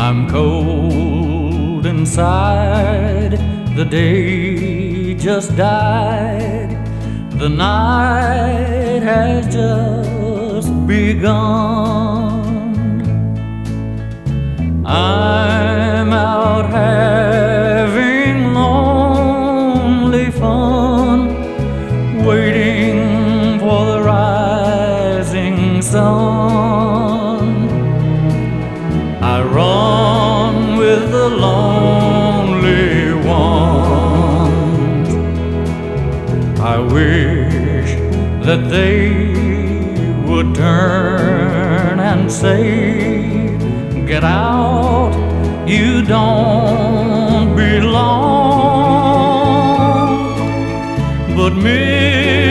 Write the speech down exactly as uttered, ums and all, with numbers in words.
I'm cold inside, the day just died, the night has just begun. I'm out having lonely fun, waiting for the rising sun. I run with the lonely ones. I wish that they would turn and say, get out, you don't belong. But me